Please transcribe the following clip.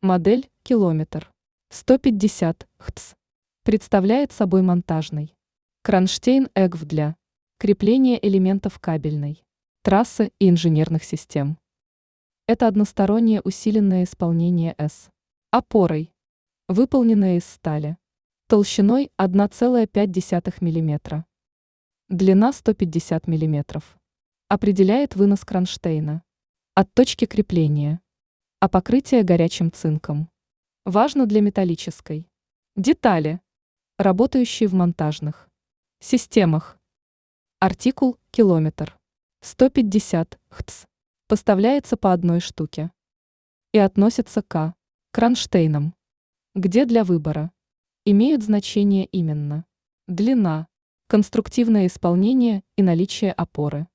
Модель километр. 150 Хц. Представляет собой монтажный кронштейн ЭГВ для крепления элементов кабельной трассы и инженерных систем. Это одностороннее усиленное исполнение С. Опорой, выполненное из стали, толщиной 1,5 мм, длина 150 мм. Определяет вынос кронштейна от точки крепления, а покрытие горячим цинком. Важно для металлической детали, работающей в монтажных системах. Артикул километр. 150 Хц. Поставляется по одной штуке и относится к кронштейнам, где для выбора имеют значение именно длина, конструктивное исполнение и наличие опоры.